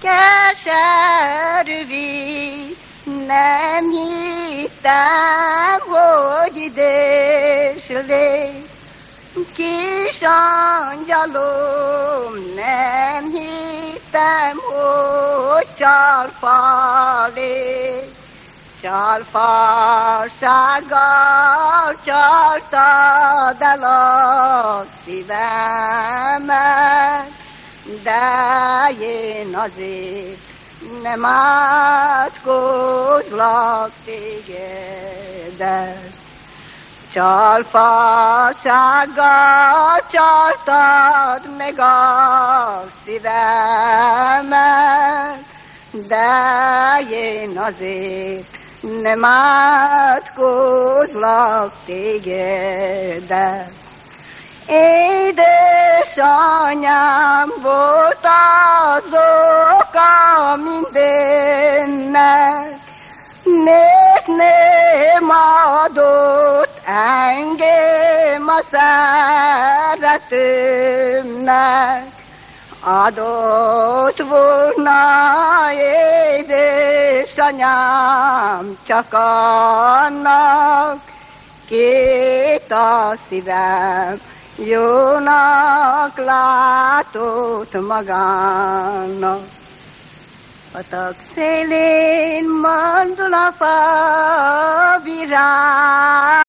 keserű víz, nem hittem, hogy idés légy. Kis angyalom, nem hittem, hogy csalfa légy. Csalfassággal csaltad el a szívemet, de én azért nem átkozlak tégedet. Csalfassággal csaltad meg a szívemet, de én azért nem átkozlak tégedet. Édesanyám volt az oka mindennek, miért nem adott engem a szeretőmnek? Adott volna édesanyám csak annak, két a szívem jónak látott magának. Patak szélén mandula fa virág,